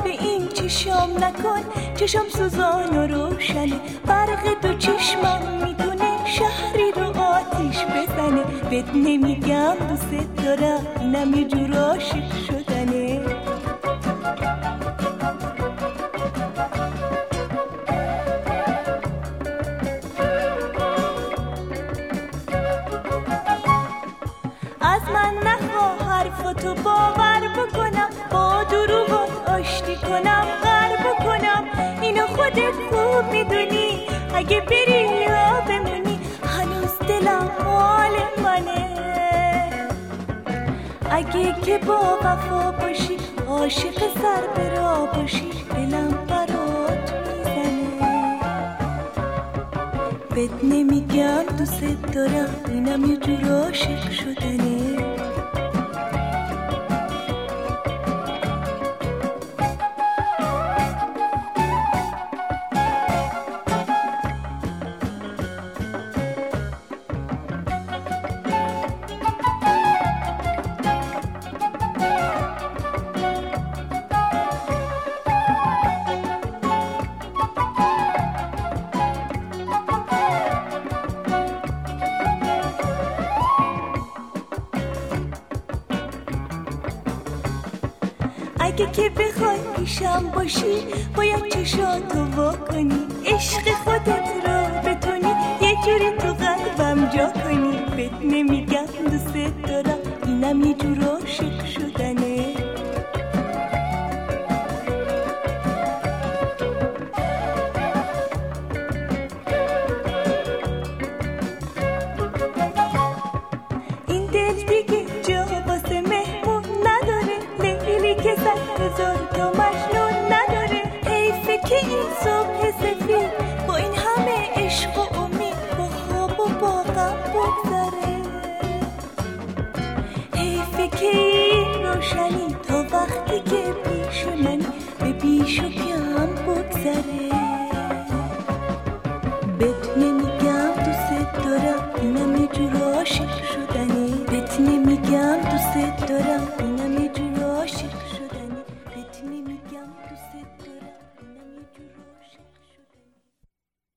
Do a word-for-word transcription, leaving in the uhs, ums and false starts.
به این چشم نکن، چشم سوزان و روشنه، برق دو چشمم میتونه شهری رو آتیش بزنه. بهت نمیگم دوست دارم، اینم یه جور عاشق شدنه. از من نخواه حرفاتو باور بکنم، با دروغات آشتی کنم، غر بکنم. اینو خودت خوب میدونی، اگه بری یا بمونی هنوز دلم مال منه. اگه که با وفا باشی، عاشق سر به راه باشی، دلم برات میزنه. بهت نمیگم دوست دارم، اینم یه جور عاشق شدنه. اگه که بخوای پیشم باشی، باید چشاتو وا کنی، عشق خودت رو بتونی یه جوری تو قلبم جا کنی. بهت نمیگم دوست دارم، اینم یه جور عاشق شدنه. این دل دیگه جا واسه مهمون نداره، لیلی که صد هزار تا مجنون نداره. حیفه که این صبح سفید با این همه عشق و امید با خواب و با غم بگذره. حیفه که این روشنی تا وقتی که پیش منی به بیش و کم بگذره. بهت نمیگم دوست دارم، اینم یه جور عاشق شدنی. بهت نمیگم دوست دارم، اینم یه جور عاشق شدنی. بهت نمیگم دوست